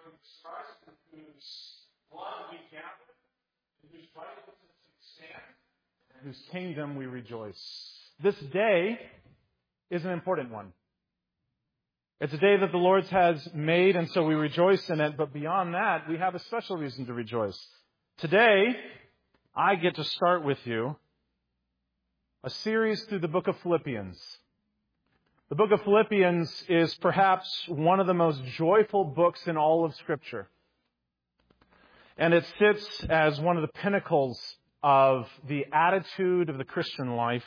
Jesus Christ, in whose blood we gather, in whose righteousness we stand, and in whose kingdom we rejoice. This day is an important one. It's a day that the Lord has made, and so we rejoice in it. But beyond that, we have a special reason to rejoice. Today, I get to start with you a series through the book of Philippians. The book of Philippians is perhaps one of the most joyful books in all of Scripture. And it sits as one of the pinnacles of the attitude of the Christian life.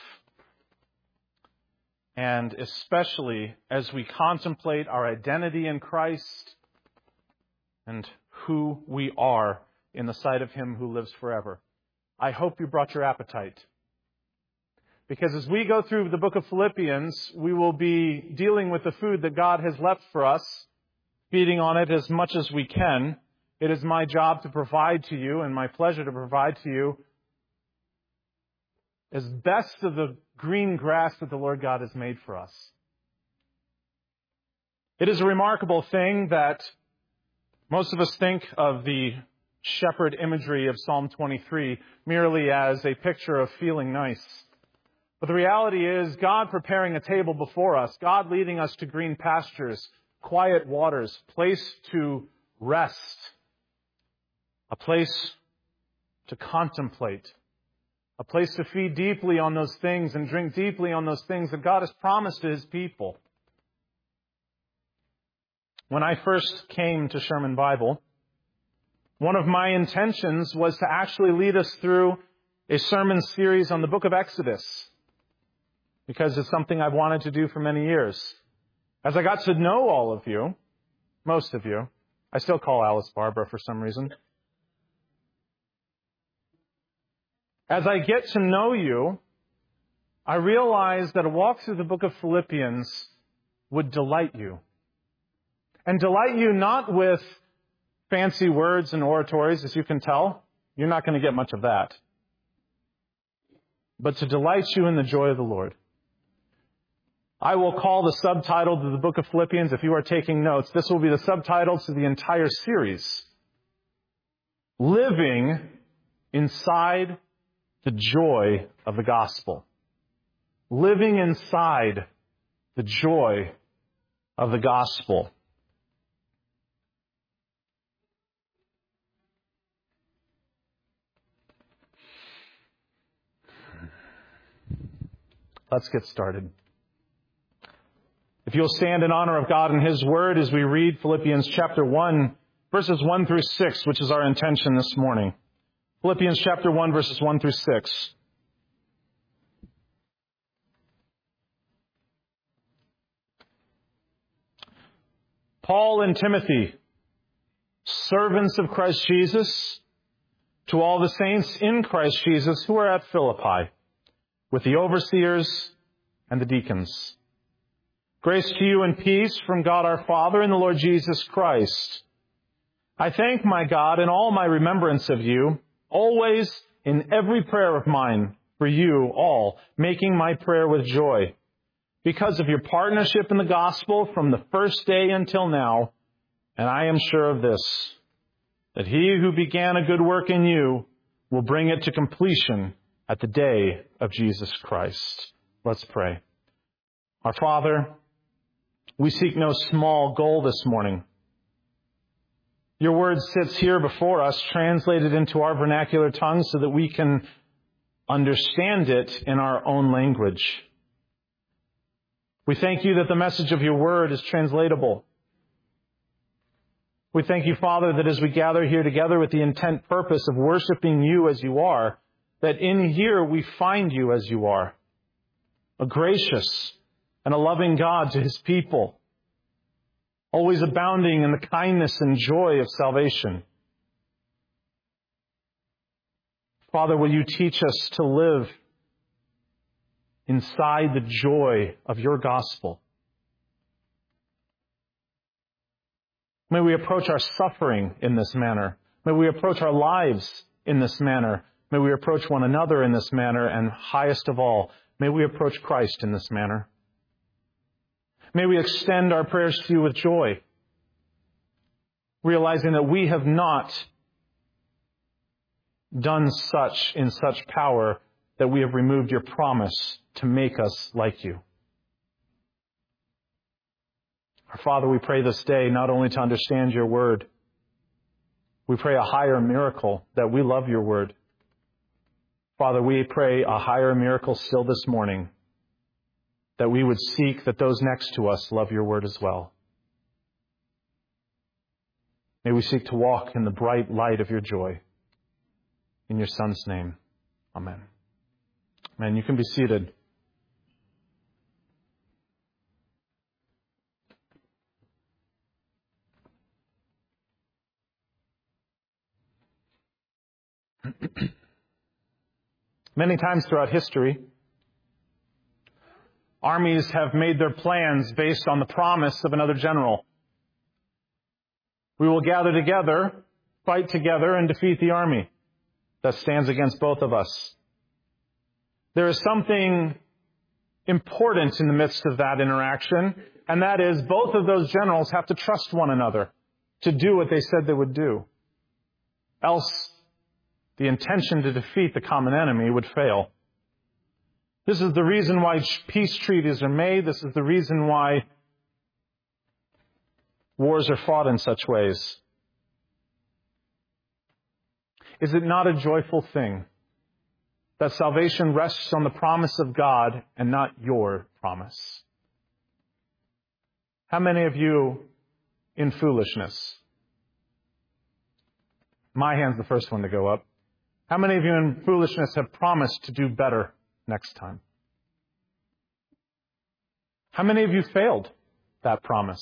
And especially as we contemplate our identity in Christ and who we are in the sight of Him who lives forever. I hope you brought your appetite. Because as we go through the book of Philippians, we will be dealing with the food that God has left for us, feeding on it as much as we can. It is my job to provide to you and my pleasure to provide to you as best of the green grass that the Lord God has made for us. It is a remarkable thing that most of us think of the shepherd imagery of Psalm 23 merely as a picture of feeling nice. But the reality is God preparing a table before us, God leading us to green pastures, quiet waters, place to rest, a place to contemplate, a place to feed deeply on those things and drink deeply on those things that God has promised to His people. When I first came to Sherman Bible, one of my intentions was to actually lead us through a sermon series on the book of Exodus, because it's something I've wanted to do for many years. As I got to know all of you, most of you, I still call Alice Barbara for some reason. As I get to know you, I realize that a walk through the book of Philippians would delight you. And delight you not with fancy words and oratories, as you can tell. You're not going to get much of that. But to delight you in the joy of the Lord. I will call the subtitle to the book of Philippians, if you are taking notes, this will be the subtitle to the entire series. Living inside the joy of the gospel. Living inside the joy of the gospel. Let's get started. If you'll stand in honor of God and His Word as we read Philippians chapter 1, verses 1 through 6, which is our intention this morning. Philippians chapter 1, verses 1 through 6. Paul and Timothy, servants of Christ Jesus, to all the saints in Christ Jesus who are at Philippi, with the overseers and the deacons. Grace to you and peace from God our Father and the Lord Jesus Christ. I thank my God in all my remembrance of you, always in every prayer of mine for you all, making my prayer with joy, because of your partnership in the gospel from the first day until now. And I am sure of this, that He who began a good work in you will bring it to completion at the day of Jesus Christ. Let's pray. Our Father, we seek no small goal this morning. Your word sits here before us, translated into our vernacular tongue so that we can understand it in our own language. We thank you that the message of your word is translatable. We thank you, Father, that as we gather here together with the intent purpose of worshiping you as you are, that in here we find you as you are, a gracious and a loving God to His people, always abounding in the kindness and joy of salvation. Father, will you teach us to live inside the joy of your gospel? May we approach our suffering in this manner. May we approach our lives in this manner. May we approach one another in this manner. And highest of all, may we approach Christ in this manner. May we extend our prayers to you with joy. realizing that we have not done such in such power that we have removed your promise to make us like you. Our Father, we pray this day not only to understand your word, we pray a higher miracle that we love your word. Father, we pray a higher miracle still this morning, that we would seek that those next to us love your word as well. May we seek to walk in the bright light of your joy. In your Son's name, amen. Amen. You can be seated. Many times throughout history, armies have made their plans based on the promise of another general. We will gather together, fight together, and defeat the army that stands against both of us. There is something important in the midst of that interaction, and that is both of those generals have to trust one another to do what they said they would do. Else, the intention to defeat the common enemy would fail. This is the reason why peace treaties are made. This is the reason why wars are fought in such ways. Is it not a joyful thing that salvation rests on the promise of God and not your promise? How many of you in foolishness? My hand's the first one to go up. How many of you in foolishness have promised to do better next time? How many of you failed that promise?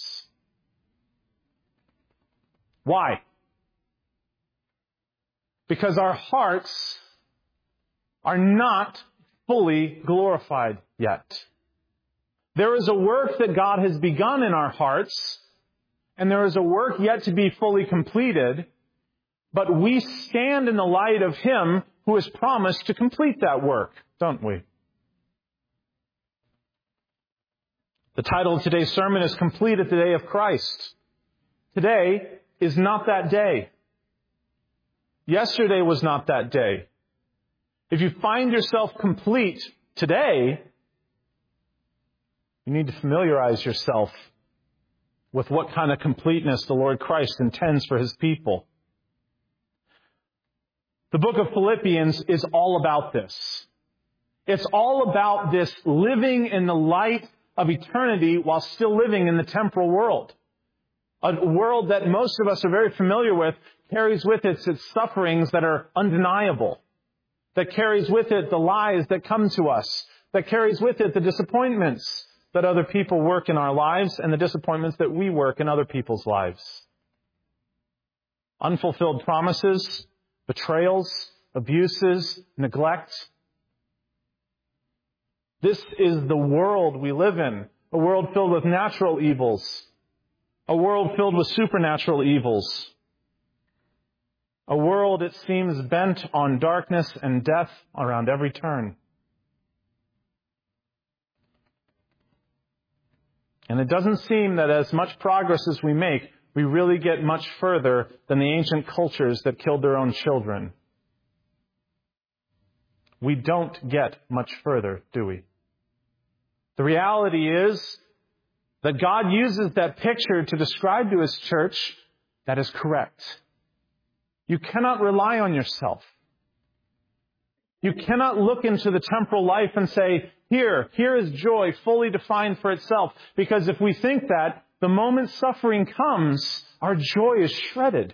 Why? Because our hearts are not fully glorified yet. There is a work that God has begun in our hearts, and there is a work yet to be fully completed, but we stand in the light of Him who has promised to complete that work, don't we? The title of today's sermon is Complete at the Day of Christ. Today is not that day. Yesterday was not that day. If you find yourself complete today, you need to familiarize yourself with what kind of completeness the Lord Christ intends for His people. The book of Philippians is all about this. It's all about this living in the light of eternity while still living in the temporal world. A world that most of us are very familiar with carries with it its sufferings that are undeniable, that carries with it the lies that come to us, that carries with it the disappointments that other people work in our lives and the disappointments that we work in other people's lives. Unfulfilled promises, betrayals, abuses, neglect. This is the world we live in, a world filled with natural evils, a world filled with supernatural evils, a world, it seems, bent on darkness and death around every turn. And it doesn't seem that as much progress as we make, we really get much further than the ancient cultures that killed their own children. We don't get much further, do we? The reality is that God uses that picture to describe to His church that is correct. You cannot rely on yourself. You cannot look into the temporal life and say, here is joy fully defined for itself. Because if we think that, the moment suffering comes, our joy is shredded.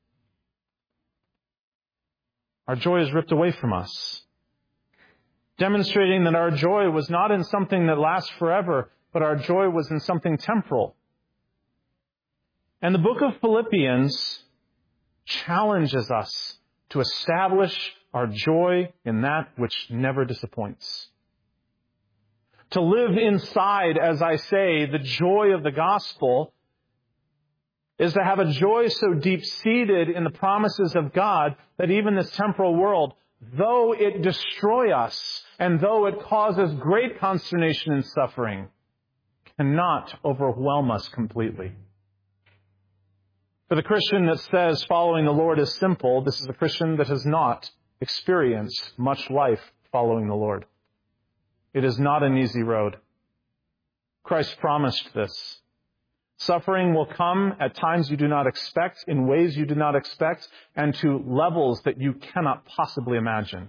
Our joy is ripped away from us. Demonstrating that our joy was not in something that lasts forever, but our joy was in something temporal. And the book of Philippians challenges us to establish our joy in that which never disappoints. To live inside, as I say, the joy of the gospel is to have a joy so deep-seated in the promises of God that even this temporal world, though it destroy us and though it causes great consternation and suffering, cannot overwhelm us completely. For the Christian that says following the Lord is simple, this is a Christian that has not experienced much life following the Lord. It is not an easy road. Christ promised this. Suffering will come at times you do not expect, in ways you do not expect, and to levels that you cannot possibly imagine.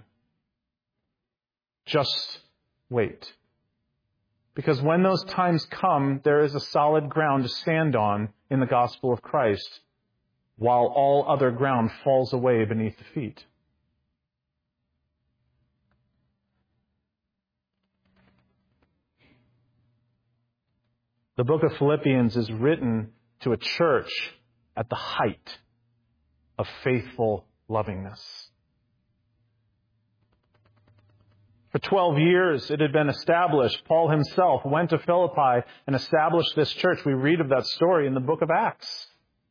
Just wait. Because when those times come, there is a solid ground to stand on in the gospel of Christ, while all other ground falls away beneath the feet. The book of Philippians is written to a church at the height of faithful lovingness. For 12 years it had been established. Paul himself went to Philippi and established this church. We read of that story in the book of Acts.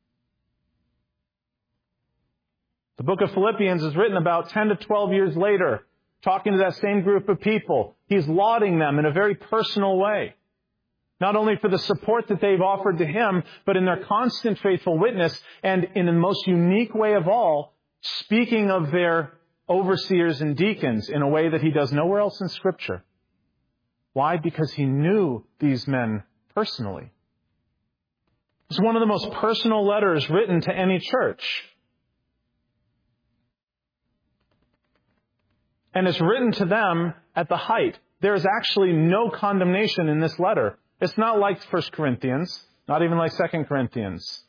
The book of Philippians is written about 10 to 12 years later, talking to that same group of people. He's lauding them in a very personal way. Not only for the support that they've offered to him, but in their constant faithful witness, and in the most unique way of all, speaking of their overseers and deacons in a way that he does nowhere else in Scripture. Why? Because he knew these men personally. It's one of the most personal letters written to any church. And it's written to them at the height. There is actually no condemnation in this letter. It's not like 1 Corinthians, not even like 2 Corinthians.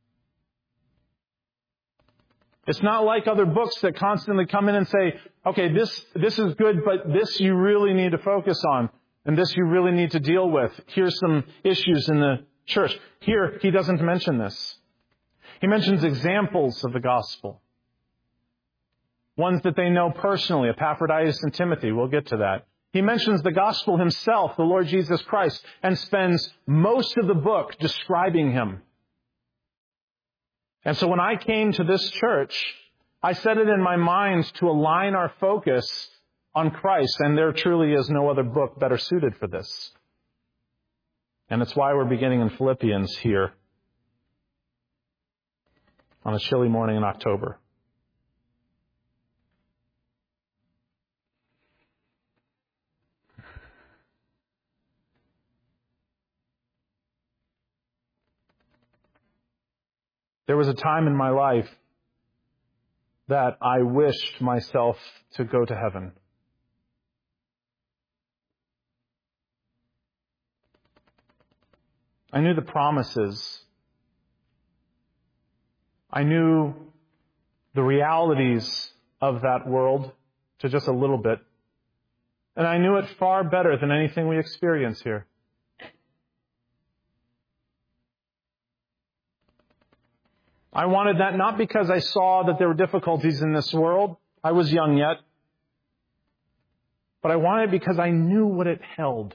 It's not like other books that constantly come in and say, okay, this is good, but this you really need to focus on, and this you really need to deal with. Here's some issues in the church. Here, he doesn't mention this. He mentions examples of the gospel. Ones that they know personally, Epaphroditus and Timothy. We'll get to that. He mentions the gospel himself, the Lord Jesus Christ, and spends most of the book describing him. And so when I came to this church, I set it in my mind to align our focus on Christ, and there truly is no other book better suited for this. And it's why we're beginning in Philippians here on a chilly morning in October. There was a time in my life that I wished myself to go to heaven. I knew the promises. I knew the realities of that world to just a little bit. And I knew it far better than anything we experience here. I wanted that not because I saw that there were difficulties in this world. I was young yet. But I wanted it because I knew what it held.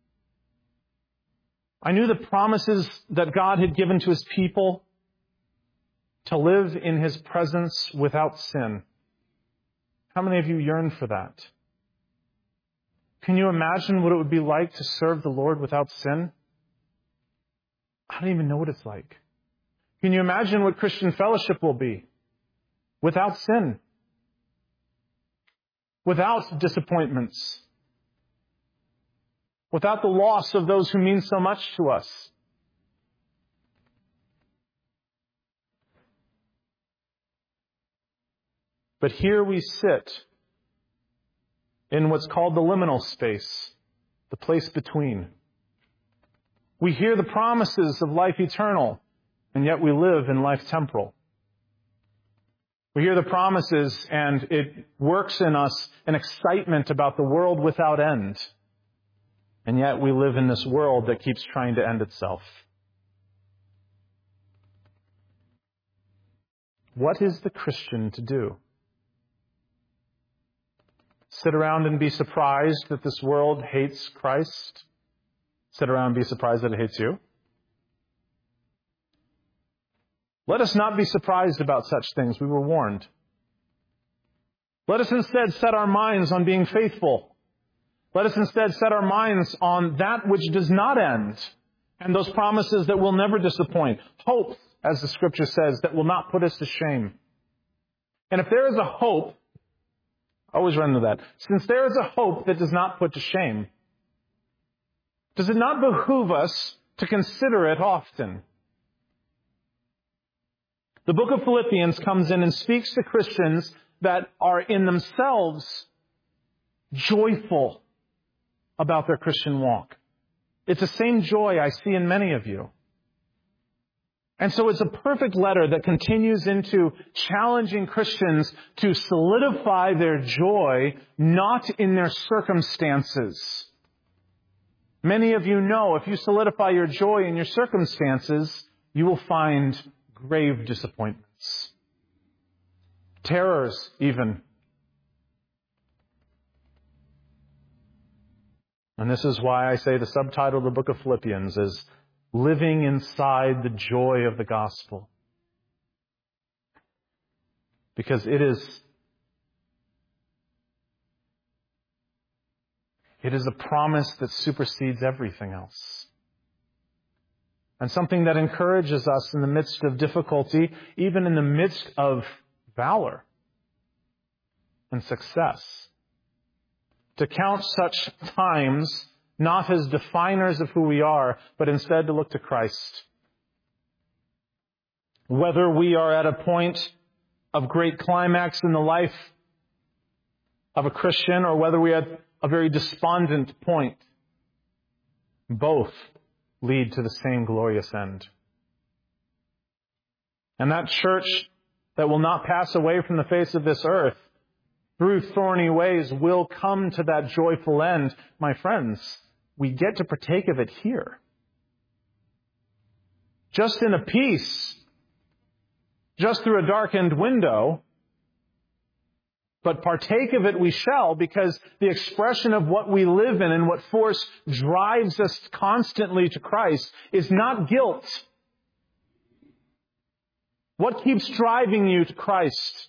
I knew the promises that God had given to His people to live in His presence without sin. How many of you yearn for that? Can you imagine what it would be like to serve the Lord without sin? I don't even know what it's like. Can you imagine what Christian fellowship will be without sin? Without disappointments? Without the loss of those who mean so much to us? But here we sit in what's called the liminal space, the place between. We hear the promises of life eternal, and yet we live in life temporal. We hear the promises, and it works in us an excitement about the world without end. And yet we live in this world that keeps trying to end itself. What is the Christian to do? Sit around and be surprised that this world hates Christ? Sit around and be surprised that it hates you? Let us not be surprised about such things. We were warned. Let us instead set our minds on being faithful. Let us instead set our minds on that which does not end and those promises that will never disappoint. Hope as the Scripture says, that will not put us to shame. And if there is a hope, I always run to that. Since there is a hope that does not put to shame, does it not behoove us to consider it often? The book of Philippians comes in and speaks to Christians that are in themselves joyful about their Christian walk. It's the same joy I see in many of you. And so it's a perfect letter that continues into challenging Christians to solidify their joy, not in their circumstances. Many of you know if you solidify your joy in your circumstances, you will find grave disappointments. Terrors, even. And this is why I say the subtitle of the book of Philippians is Living Inside the Joy of the Gospel. Because it is a promise that supersedes everything else. And something that encourages us in the midst of difficulty, even in the midst of valor and success. To count such times not as definers of who we are, but instead to look to Christ. Whether we are at a point of great climax in the life of a Christian or whether we are at a very despondent point, both lead to the same glorious end. And that church that will not pass away from the face of this earth through thorny ways will come to that joyful end. My friends, we get to partake of it here. Just in a piece, just through a darkened window, but partake of it we shall, because the expression of what we live in and what force drives us constantly to Christ is not guilt. What keeps driving you to Christ?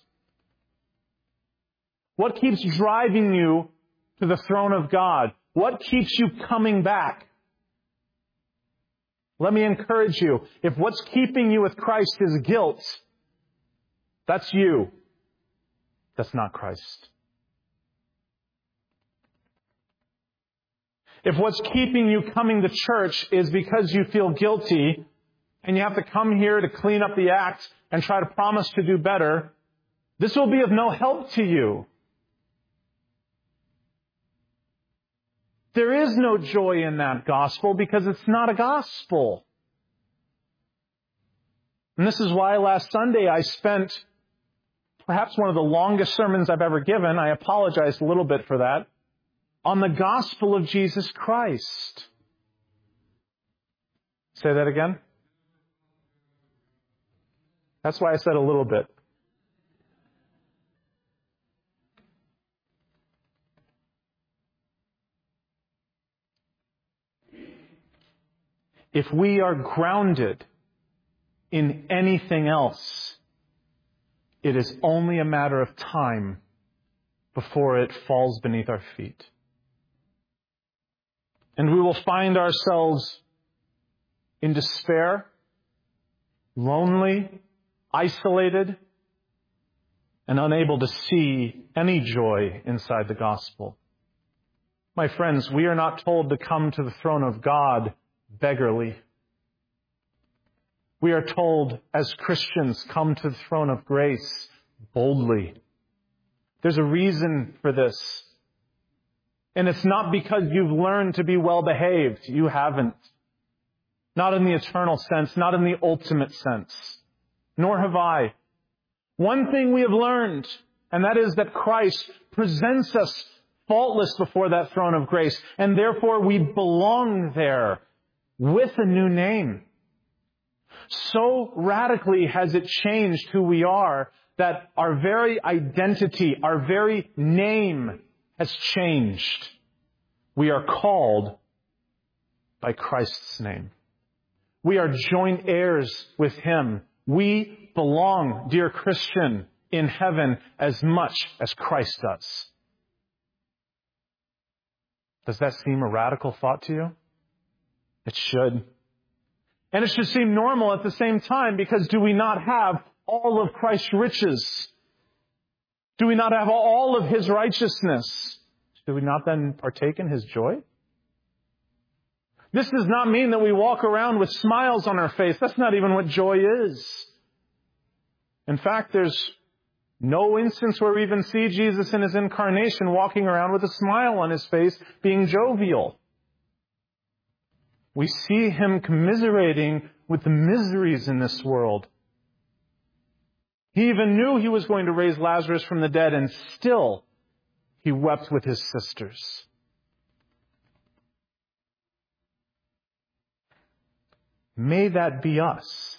What keeps driving you to the throne of God? What keeps you coming back? Let me encourage you. If what's keeping you with Christ is guilt, that's you. That's not Christ. If what's keeping you coming to church is because you feel guilty and you have to come here to clean up the act and try to promise to do better, this will be of no help to you. There is no joy in that gospel because it's not a gospel. And this is why last Sunday I spent perhaps one of the longest sermons I've ever given, I apologize a little bit for that, on the gospel of Jesus Christ. Say that again? That's why I said a little bit. If we are grounded in anything else, it is only a matter of time before it falls beneath our feet. And we will find ourselves in despair, lonely, isolated, and unable to see any joy inside the gospel. My friends, we are not told to come to the throne of God beggarly. We are told, as Christians, come to the throne of grace boldly. There's a reason for this. And it's not because you've learned to be well behaved. You haven't. Not in the eternal sense, not in the ultimate sense. Nor have I. One thing we have learned, and that is that Christ presents us faultless before that throne of grace, and therefore we belong there with a new name. So radically has it changed who we are that our very identity, our very name has changed. We are called by Christ's name. We are joint heirs with Him. We belong, dear Christian, in heaven as much as Christ does. Does that seem a radical thought to you? It should. And it should seem normal at the same time, because do we not have all of Christ's riches? Do we not have all of His righteousness? Do we not then partake in His joy? This does not mean that we walk around with smiles on our face. That's not even what joy is. In fact, there's no instance where we even see Jesus in His incarnation walking around with a smile on His face, being jovial. We see Him commiserating with the miseries in this world. He even knew He was going to raise Lazarus from the dead, and still He wept with His sisters. May that be us.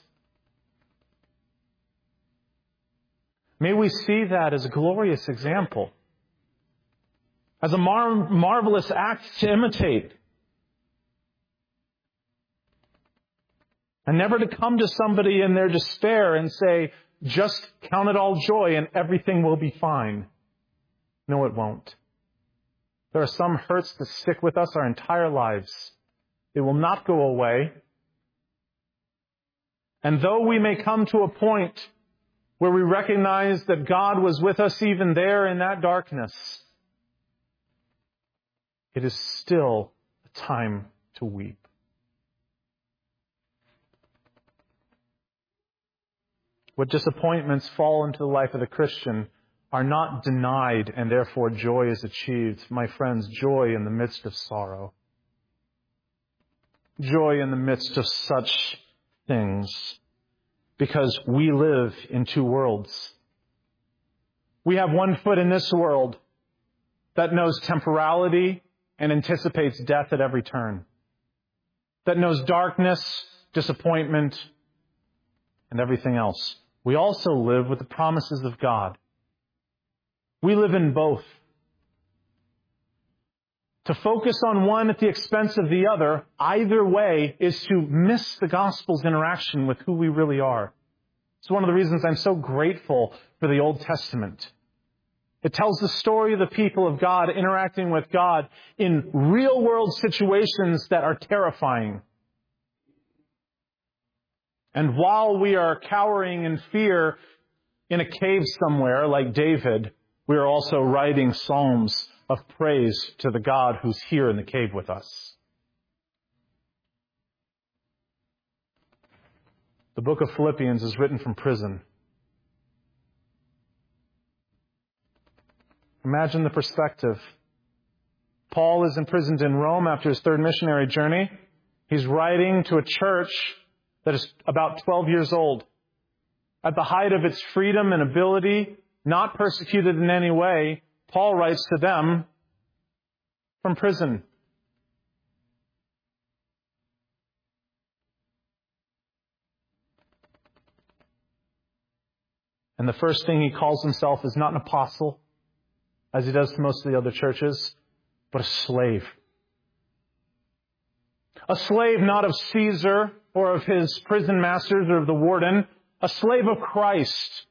May we see that as a glorious example, as a marvelous act to imitate. And never to come to somebody in their despair and say, just count it all joy and everything will be fine. No, it won't. There are some hurts that stick with us our entire lives. They will not go away. And though we may come to a point where we recognize that God was with us even there in that darkness, it is still a time to weep. What disappointments fall into the life of the Christian are not denied, and therefore joy is achieved. My friends, joy in the midst of sorrow. Joy in the midst of such things. Because we live in two worlds. We have one foot in this world that knows temporality and anticipates death at every turn. That knows darkness, disappointment, and everything else. We also live with the promises of God. We live in both. To focus on one at the expense of the other, either way, is to miss the gospel's interaction with who we really are. It's one of the reasons I'm so grateful for the Old Testament. It tells the story of the people of God interacting with God in real-world situations that are terrifying. And while we are cowering in fear in a cave somewhere, like David, we are also writing psalms of praise to the God who's here in the cave with us. The book of Philippians is written from prison. Imagine the perspective. Paul is imprisoned in Rome after his third missionary journey. He's writing to a church that is about 12 years old. At the height of its freedom and ability, not persecuted in any way, Paul writes to them from prison. And the first thing he calls himself is not an apostle, as he does to most of the other churches, but a slave. A slave not of Caesar or of his prison masters or of the warden, a slave of Christ.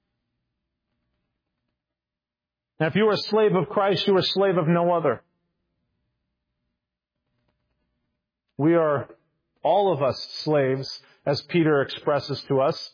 Now, if you are a slave of Christ, you are a slave of no other. We are, all of us, slaves, as Peter expresses to us.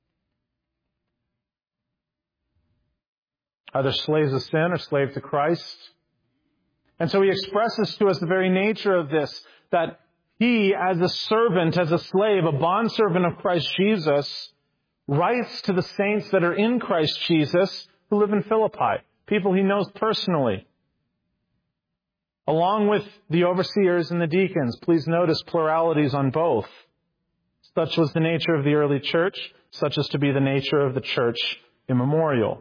Either slaves of sin or slaves to Christ. And so he expresses to us the very nature of this, that he, as a servant, as a slave, a bondservant of Christ Jesus, writes to the saints that are in Christ Jesus who live in Philippi, people he knows personally, along with the overseers and the deacons. Please notice pluralities on both. Such was the nature of the early church, such is to be the nature of the church immemorial.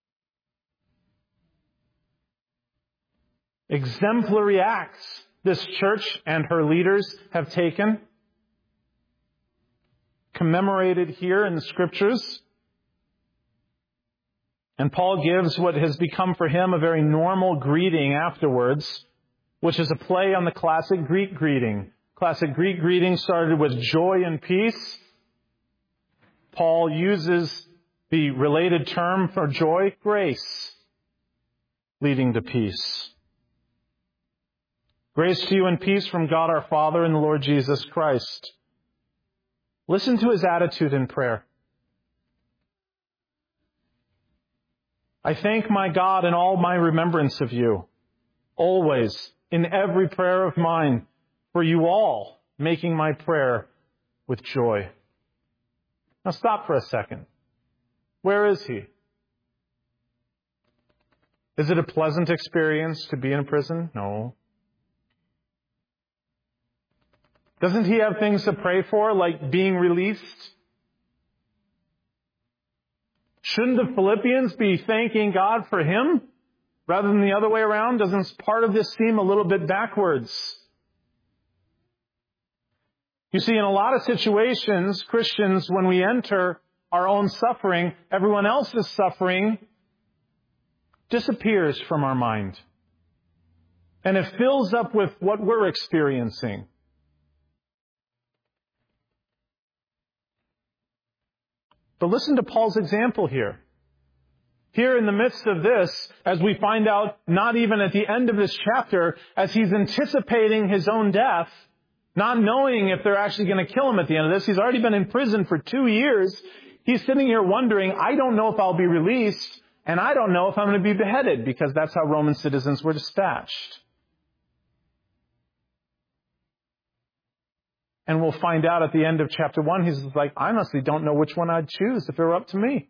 Exemplary acts this church and her leaders have taken, commemorated here in the Scriptures. And Paul gives what has become for him a very normal greeting afterwards, which is a play on the classic Greek greeting. Classic Greek greeting started with joy and peace. Paul uses the related term for joy, grace, leading to peace. Grace to you and peace from God our Father and the Lord Jesus Christ. Listen to his attitude in prayer. I thank my God in all my remembrance of you, always, in every prayer of mine, for you all, making my prayer with joy. Now stop for a second. Where is he? Is it a pleasant experience to be in prison? No. Doesn't he have things to pray for, like being released? Shouldn't the Philippians be thanking God for him rather than the other way around? Doesn't part of this seem a little bit backwards? You see, in a lot of situations, Christians, when we enter our own suffering, everyone else's suffering disappears from our mind. And it fills up with what we're experiencing. But listen to Paul's example here. Here in the midst of this, as we find out not even at the end of this chapter, as he's anticipating his own death, not knowing if they're actually going to kill him at the end of this, he's already been in prison for 2 years. He's sitting here wondering, I don't know if I'll be released, and I don't know if I'm going to be beheaded, because that's how Roman citizens were dispatched. And we'll find out at the end of chapter 1, he's like, I honestly don't know which one I'd choose if it were up to me.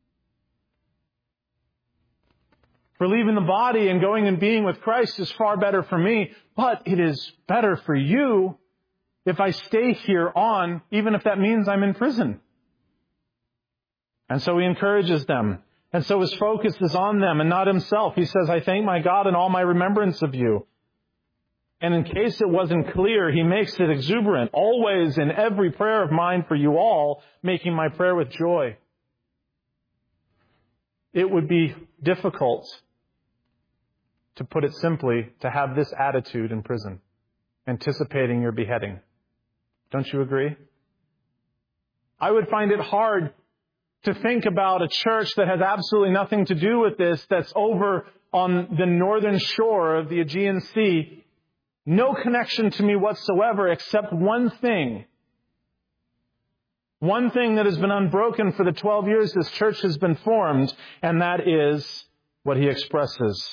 For leaving the body and going and being with Christ is far better for me, but it is better for you if I stay here on, even if that means I'm in prison. And so he encourages them. And so his focus is on them and not himself. He says, I thank my God in all my remembrance of you. And in case it wasn't clear, he makes it exuberant. Always in every prayer of mine for you all, making my prayer with joy. It would be difficult, to put it simply, to have this attitude in prison, anticipating your beheading. Don't you agree? I would find it hard to think about a church that has absolutely nothing to do with this, that's over on the northern shore of the Aegean Sea. No connection to me whatsoever except one thing. One thing that has been unbroken for the 12 years this church has been formed, and that is what he expresses.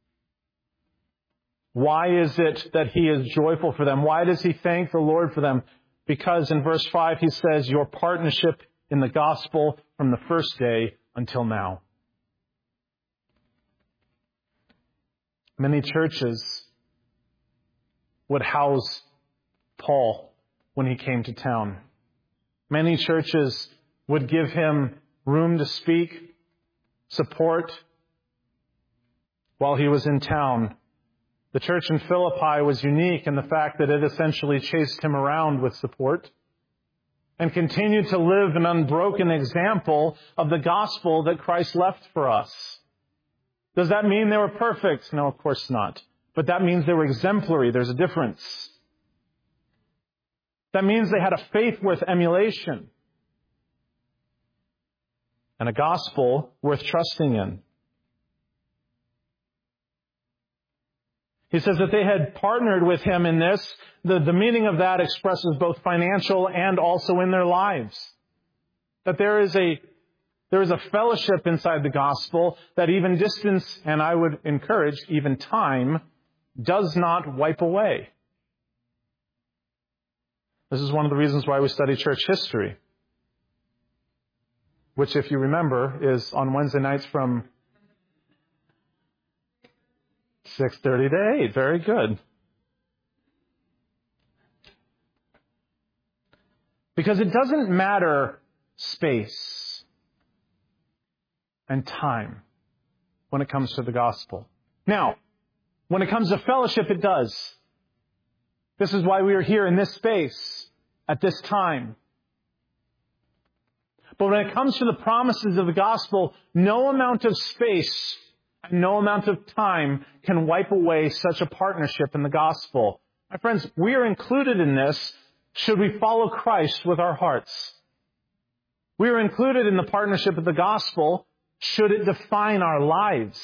Why is it that he is joyful for them? Why does he thank the Lord for them? Because in verse 5 he says, your partnership in the gospel from the first day until now. Many churches would house Paul when he came to town. Many churches would give him room to speak, support, while he was in town. The church in Philippi was unique in the fact that it essentially chased him around with support and continued to live an unbroken example of the gospel that Christ left for us. Does that mean they were perfect? No, of course not. But that means they were exemplary. There's a difference. That means they had a faith worth emulation and a gospel worth trusting in. He says that they had partnered with him in this. The meaning of that expresses both financial and also in their lives. That there is a fellowship inside the gospel that even distance, and I would encourage even time, does not wipe away. This is one of the reasons why we study church history, which, if you remember, is on Wednesday nights from 6:30 to 8. Very good. Because it doesn't matter space and time when it comes to the gospel. Now, when it comes to fellowship, it does. This is why we are here in this space at this time. But when it comes to the promises of the gospel, no amount of space and no amount of time can wipe away such a partnership in the gospel. My friends, we are included in this should we follow Christ with our hearts. We are included in the partnership of the gospel should it define our lives.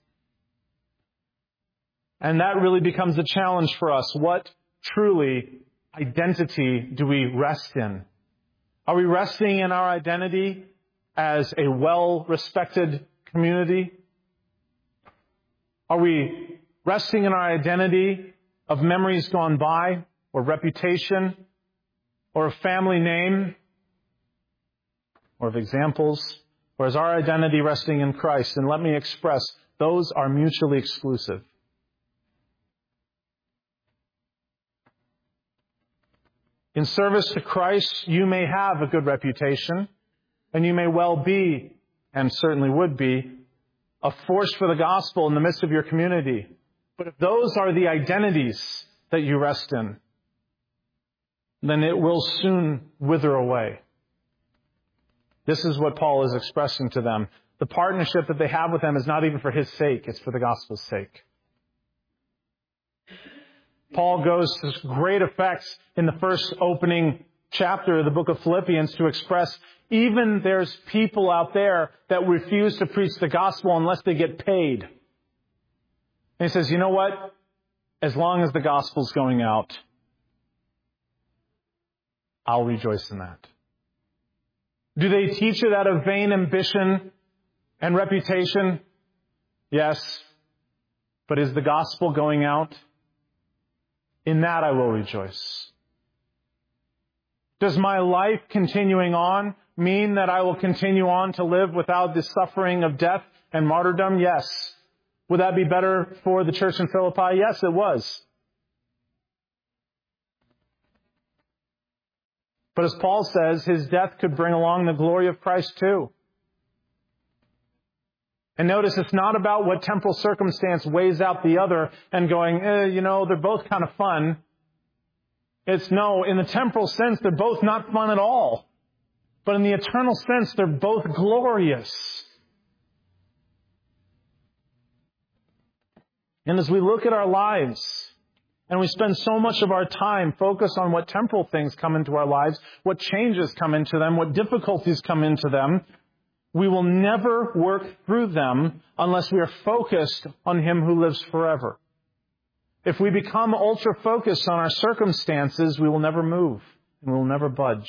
And that really becomes a challenge for us. What truly identity do we rest in? Are we resting in our identity as a well-respected community? Are we resting in our identity of memories gone by, or reputation, or a family name, or of examples? Or is our identity resting in Christ? And let me express, those are mutually exclusive. In service to Christ, you may have a good reputation, and you may well be, and certainly would be, a force for the gospel in the midst of your community. But if those are the identities that you rest in, then it will soon wither away. This is what Paul is expressing to them. The partnership that they have with them is not even for his sake, it's for the gospel's sake. Paul goes to great effects in the first opening chapter of the book of Philippians to express even there's people out there that refuse to preach the gospel unless they get paid. And he says, you know what? As long as the gospel's going out, I'll rejoice in that. Do they teach it out of vain ambition and reputation? Yes. But is the gospel going out? In that I will rejoice. Does my life continuing on mean that I will continue on to live without the suffering of death and martyrdom? Yes. Would that be better for the church in Philippi? Yes, it was. But as Paul says, his death could bring along the glory of Christ too. And notice it's not about what temporal circumstance weighs out the other and going, they're both kind of fun. It's no, in the temporal sense, they're both not fun at all. But in the eternal sense, they're both glorious. And as we look at our lives, and we spend so much of our time focused on what temporal things come into our lives, what changes come into them, what difficulties come into them, we will never work through them unless we are focused on Him who lives forever. If we become ultra-focused on our circumstances, we will never move and we will never budge.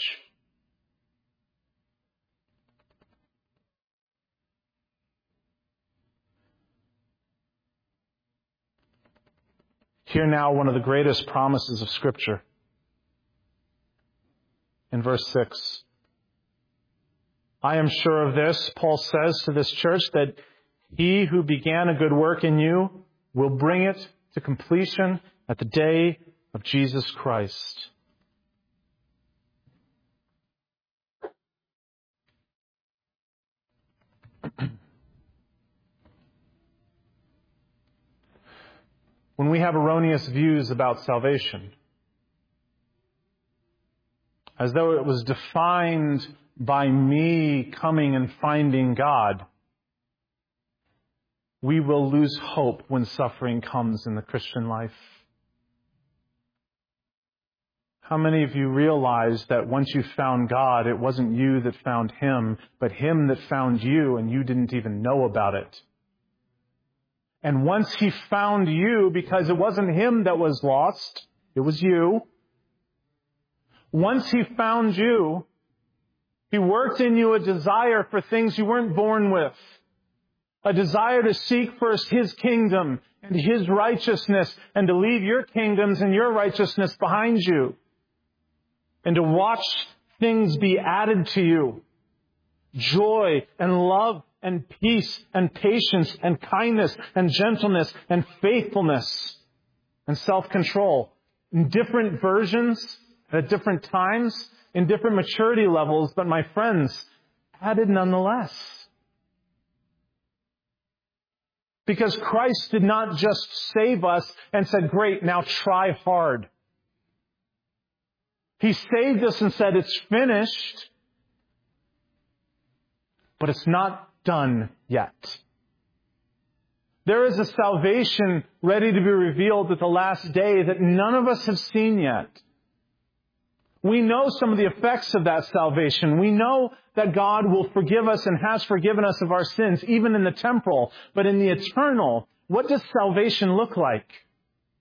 Hear now one of the greatest promises of Scripture. In verse 6. I am sure of this, Paul says to this church, that He who began a good work in you will bring it to completion at the day of Jesus Christ. When we have erroneous views about salvation, as though it was defined by me coming and finding God, we will lose hope when suffering comes in the Christian life. How many of you realize that once you found God, it wasn't you that found Him, but Him that found you, and you didn't even know about it? And once He found you, because it wasn't Him that was lost, it was you. Once He found you, He worked in you a desire for things you weren't born with. A desire to seek first His kingdom and His righteousness, and to leave your kingdoms and your righteousness behind you. And to watch things be added to you. Joy and love and peace and patience and kindness and gentleness and faithfulness and self-control. In different versions, at different times, in different maturity levels, but my friends, added nonetheless. Because Christ did not just save us and said, great, now try hard. He saved us and said, it's finished, but it's not done yet. There is a salvation ready to be revealed at the last day that none of us have seen yet. We know some of the effects of that salvation. We know that God will forgive us and has forgiven us of our sins, even in the temporal. But in the eternal, what does salvation look like?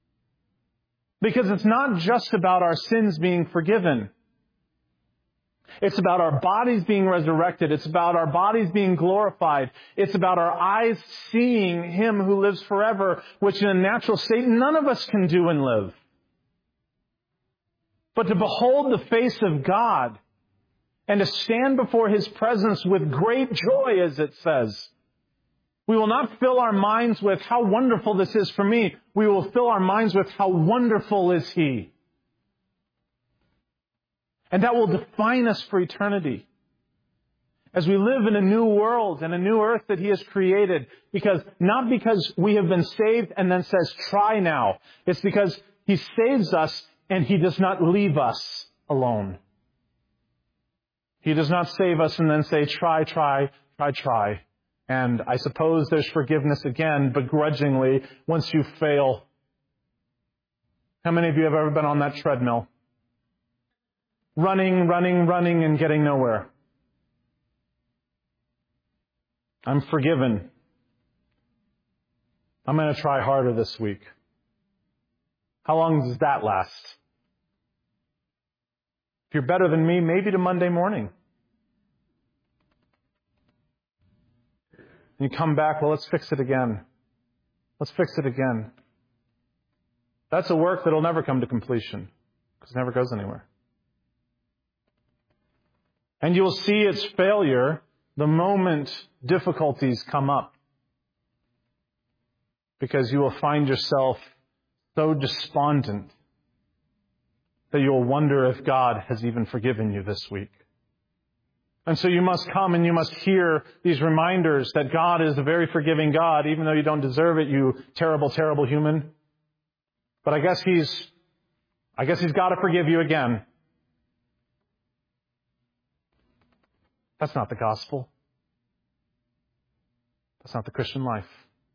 Because it's not just about our sins being forgiven. It's about our bodies being resurrected. It's about our bodies being glorified. It's about our eyes seeing Him who lives forever, which in a natural state none of us can do and live. But to behold the face of God and to stand before His presence with great joy, as it says. We will not fill our minds with how wonderful this is for me. We will fill our minds with how wonderful is He. And that will define us for eternity. As we live in a new world and a new earth that He has created, not because we have been saved and then says, try now. It's because He saves us and He does not leave us alone. He does not save us and then say, try. And I suppose there's forgiveness again, begrudgingly, once you fail. How many of you have ever been on that treadmill? Running, and getting nowhere. I'm forgiven. I'm going to try harder this week. How long does that last? If you're better than me, maybe to Monday morning. And you come back, well, let's fix it again. That's a work that will never come to completion because it never goes anywhere. And you will see its failure the moment difficulties come up. Because you will find yourself so despondent that you'll wonder if God has even forgiven you this week. And so you must come and you must hear these reminders that God is a very forgiving God, even though you don't deserve it, you terrible, terrible human. But I guess He's got to forgive you again. That's not the gospel. That's not the Christian life.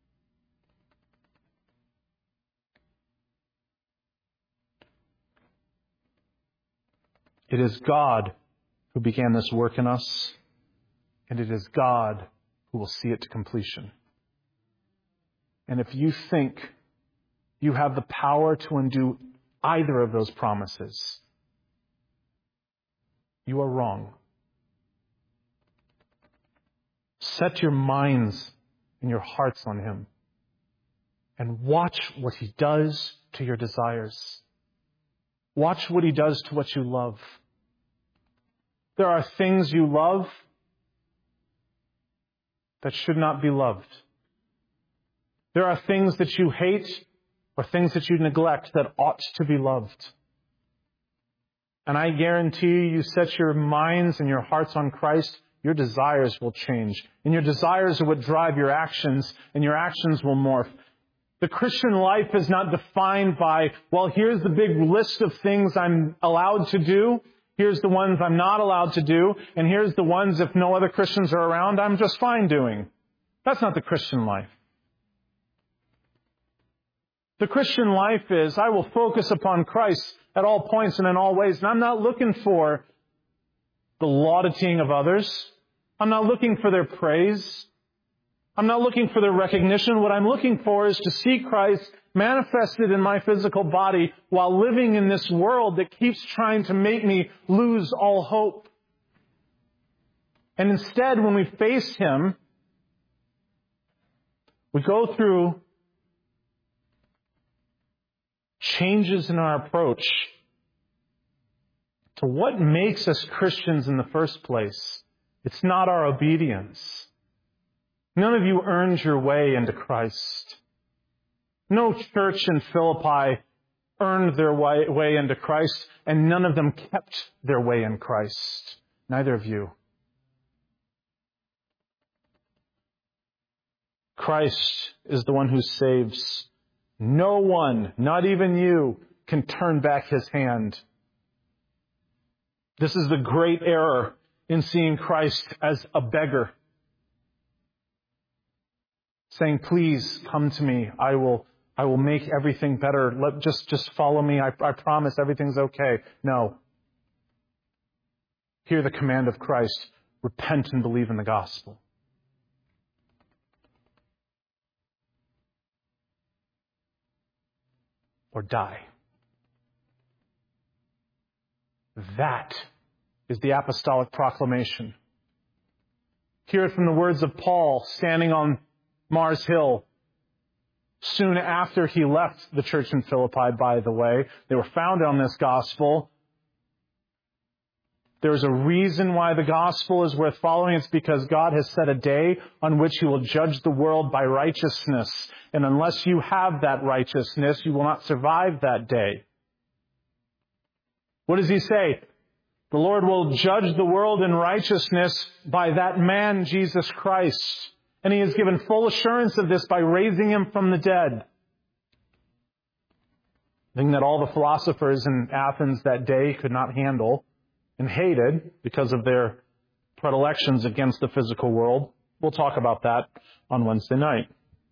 It is God who began this work in us, and it is God who will see it to completion. And if you think you have the power to undo either of those promises, you are wrong. Set your minds and your hearts on Him and watch what He does to your desires. Watch what He does to what you love. There are things you love that should not be loved. There are things that you hate or things that you neglect that ought to be loved. And I guarantee you set your minds and your hearts on Christ, your desires will change. And your desires are what drive your actions, and your actions will morph. The Christian life is not defined by, well, here's the big list of things I'm allowed to do. Here's the ones I'm not allowed to do. And here's the ones, if no other Christians are around, I'm just fine doing. That's not the Christian life. The Christian life is, I will focus upon Christ at all points and in all ways. And I'm not looking for the laudating of others. I'm not looking for their praise. I'm not looking for their recognition. What I'm looking for is to see Christ manifested in my physical body while living in this world that keeps trying to make me lose all hope. And instead, when we face Him, we go through changes in our approach to what makes us Christians in the first place. It's not our obedience. None of you earned your way into Christ. No church in Philippi earned their way into Christ, and none of them kept their way in Christ. Neither of you. Christ is the one who saves. No one, not even you, can turn back His hand. This is the great error in seeing Christ as a beggar. Saying, please come to me. I will make everything better. Just follow me. I promise everything's okay. No. Hear the command of Christ. Repent and believe in the gospel. Or die. That is the apostolic proclamation. Hear it from the words of Paul standing on Mars Hill soon after he left the church in Philippi, by the way. They were founded on this gospel. There's a reason why the gospel is worth following. It's because God has set a day on which He will judge the world by righteousness. And unless you have that righteousness, you will not survive that day. What does He say? The Lord will judge the world in righteousness by that man, Jesus Christ. And He has given full assurance of this by raising Him from the dead. The thing that all the philosophers in Athens that day could not handle and hated because of their predilections against the physical world. We'll talk about that on Wednesday night.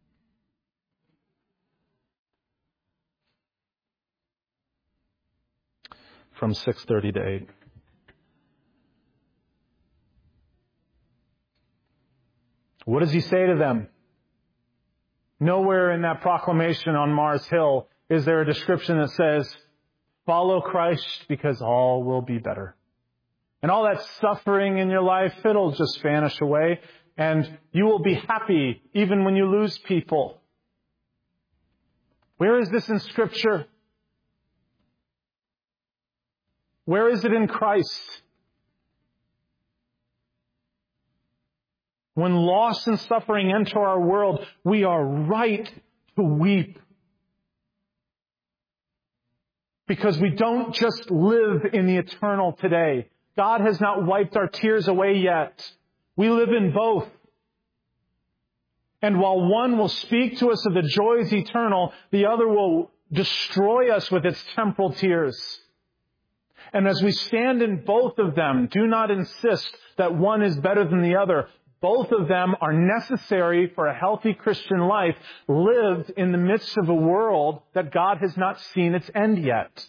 From 6:30 to 8. What does He say to them? Nowhere in that proclamation on Mars Hill is there a description that says, follow Christ because all will be better. And all that suffering in your life, it'll just vanish away. And you will be happy even when you lose people. Where is this in Scripture? Where is it in Christ? When loss and suffering enter our world, we are right to weep. Because we don't just live in the eternal today. God has not wiped our tears away yet. We live in both. And while one will speak to us of the joys eternal, the other will destroy us with its temporal tears. And as we stand in both of them, do not insist that one is better than the other. Both of them are necessary for a healthy Christian life lived in the midst of a world that God has not seen its end yet.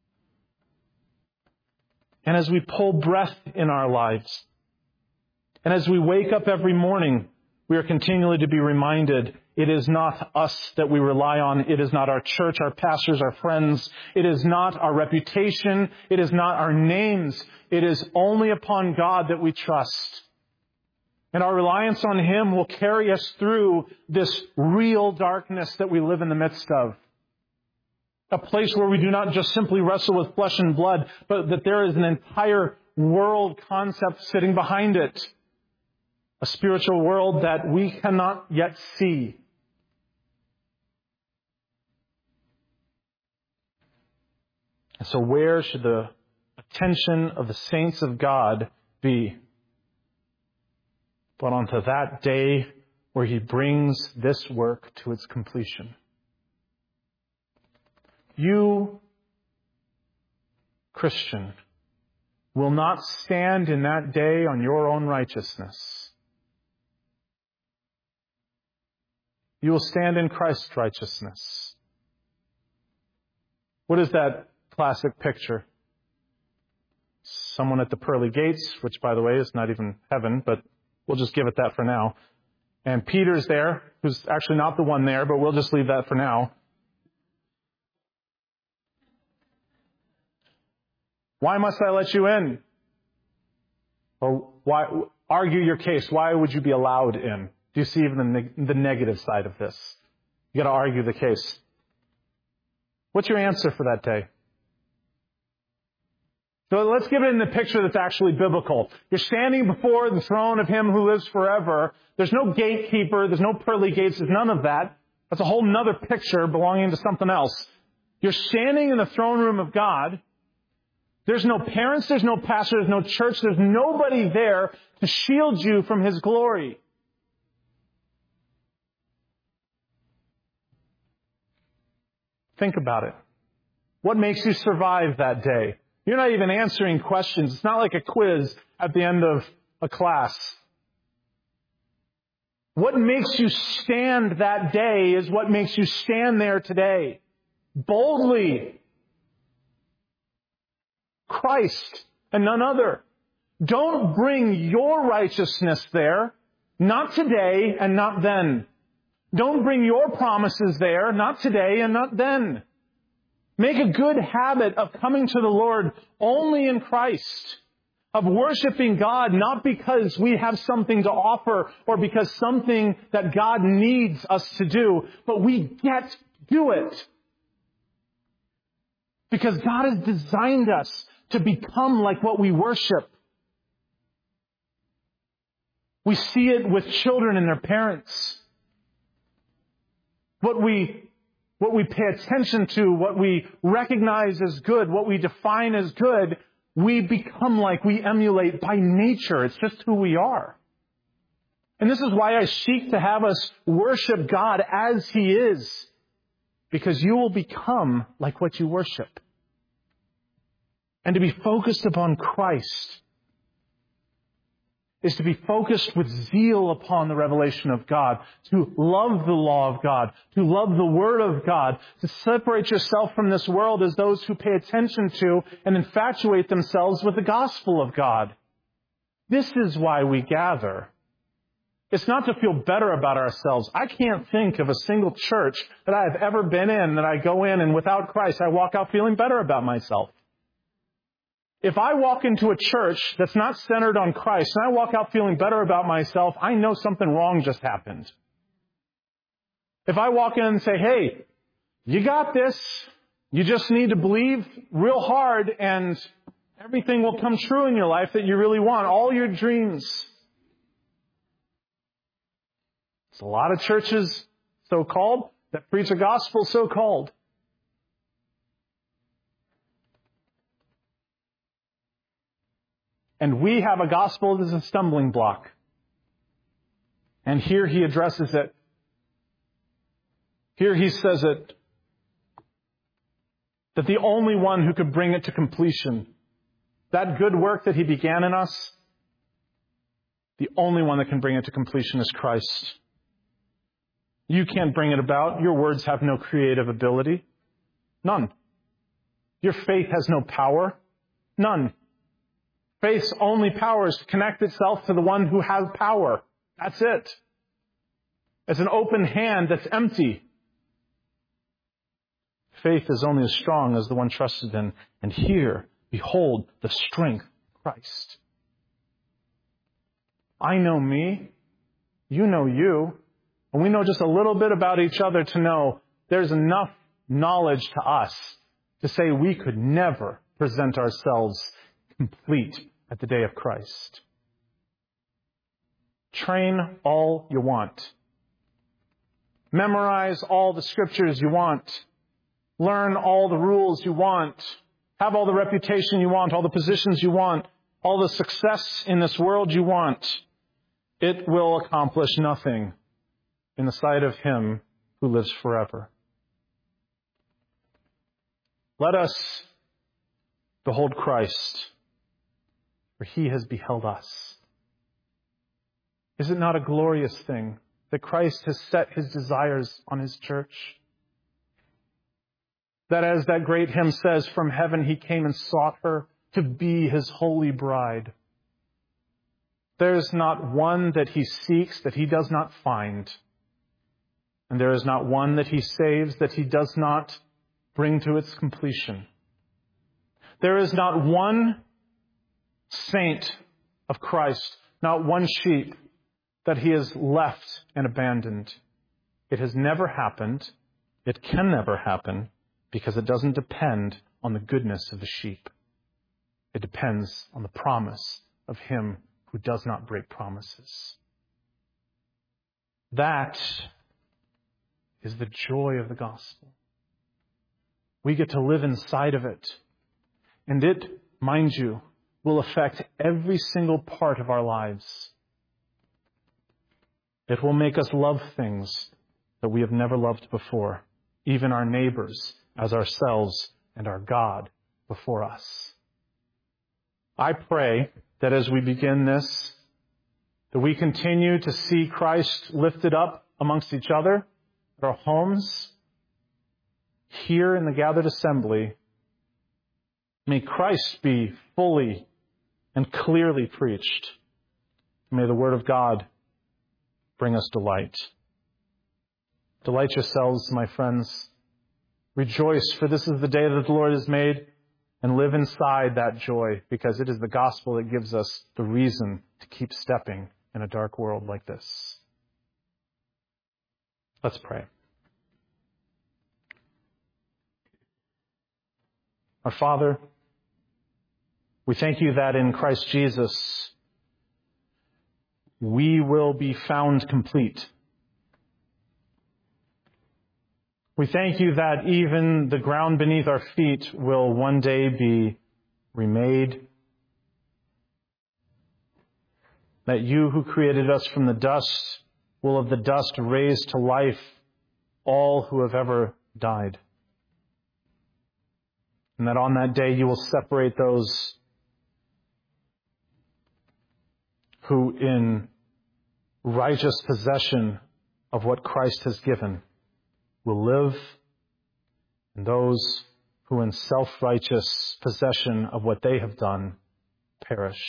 And as we pull breath in our lives, and as we wake up every morning, we are continually to be reminded it is not us that we rely on. It is not our church, our pastors, our friends. It is not our reputation. It is not our names. It is only upon God that we trust. And our reliance on Him will carry us through this real darkness that we live in the midst of. A place where we do not just simply wrestle with flesh and blood, but that there is an entire world concept sitting behind it. A spiritual world that we cannot yet see. And so where should the attention of the saints of God be? But onto that day where He brings this work to its completion. You, Christian, will not stand in that day on your own righteousness. You will stand in Christ's righteousness. What is that classic picture? Someone at the pearly gates, which, by the way, is not even heaven, but we'll just give it that for now. And Peter's there, who's actually not the one there, but we'll just leave that for now. Why must I let you in? Or why argue your case? Why would you be allowed in? Do you see even the negative side of this? You got to argue the case. What's your answer for that day? So let's give it in the picture that's actually biblical. You're standing before the throne of Him who lives forever. There's no gatekeeper. There's no pearly gates. There's none of that. That's a whole nother picture belonging to something else. You're standing in the throne room of God. There's no parents. There's no pastor. There's no church. There's nobody there to shield you from His glory. Think about it. What makes you survive that day? You're not even answering questions. It's not like a quiz at the end of a class. What makes you stand that day is what makes you stand there today. Boldly. Christ and none other. Don't bring your righteousness there. Not today and not then. Don't bring your promises there. Not today and not then. Make a good habit of coming to the Lord only in Christ. of worshiping God not because we have something to offer or because something that God needs us to do, but we get to do it. Because God has designed us to become like what we worship. We see it with children and their parents. What we pay attention to, what we recognize as good, what we define as good, we become like, we emulate by nature. It's just who we are. And this is why I seek to have us worship God as He is. Because you will become like what you worship. And to be focused upon Christ is to be focused with zeal upon the revelation of God, to love the law of God, to love the Word of God, to separate yourself from this world as those who pay attention to and infatuate themselves with the gospel of God. This is why we gather. It's not to feel better about ourselves. I can't think of a single church that I have ever been in that I go in and without Christ I walk out feeling better about myself. If I walk into a church that's not centered on Christ and I walk out feeling better about myself, I know something wrong just happened. If I walk in and say, hey, you got this, you just need to believe real hard and everything will come true in your life that you really want, all your dreams. There's a lot of churches, so-called, that preach a gospel so-called. And we have a gospel that is a stumbling block. And here he addresses it. Here he says it. That the only one who could bring it to completion, that good work that he began in us, the only one that can bring it to completion is Christ. You can't bring it about. Your words have no creative ability. None. Your faith has no power. None. Faith's only power is to connect itself to the one who has power. That's it. It's an open hand that's empty. Faith is only as strong as the one trusted in. And here, behold the strength of Christ. I know me. You know you. And we know just a little bit about each other to know there's enough knowledge to us to say we could never present ourselves complete at the day of Christ. Train all you want. Memorize all the scriptures you want. Learn all the rules you want. Have all the reputation you want, all the positions you want, all the success in this world you want. It will accomplish nothing in the sight of Him who lives forever. Let us behold Christ, for He has beheld us. Is it not a glorious thing that Christ has set His desires on His church? That as that great hymn says, from heaven He came and sought her to be His holy bride. There is not one that He seeks that He does not find. And there is not one that He saves that He does not bring to its completion. There is not one saint of Christ, not one sheep that He has left and abandoned. It has never happened. It can never happen because it doesn't depend on the goodness of the sheep. It depends on the promise of Him who does not break promises. That is the joy of the gospel. We get to live inside of it. And it, mind you, will affect every single part of our lives. It will make us love things that we have never loved before, even our neighbors as ourselves and our God before us. I pray that as we begin this, that we continue to see Christ lifted up amongst each other, at our homes, here in the gathered assembly. May Christ be fully and clearly preached. May the Word of God bring us delight. Delight yourselves, my friends. Rejoice, for this is the day that the Lord has made. and live inside that joy, because it is the gospel that gives us the reason to keep stepping in a dark world like this. Let's pray. Our Father, we thank you that in Christ Jesus we will be found complete. We thank you that even the ground beneath our feet will one day be remade. That you who created us from the dust will of the dust raise to life all who have ever died. And that on that day you will separate those who in righteous possession of what Christ has given will live, and those who in self-righteous possession of what they have done perish.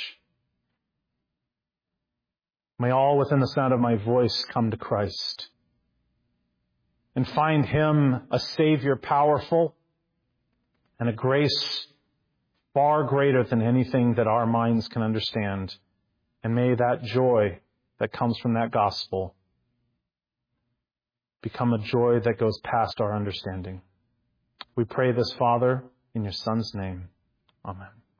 May all within the sound of my voice come to Christ and find Him a Savior powerful and a grace far greater than anything that our minds can understand. And may that joy that comes from that gospel become a joy that goes past our understanding. We pray this, Father, in your Son's name. Amen.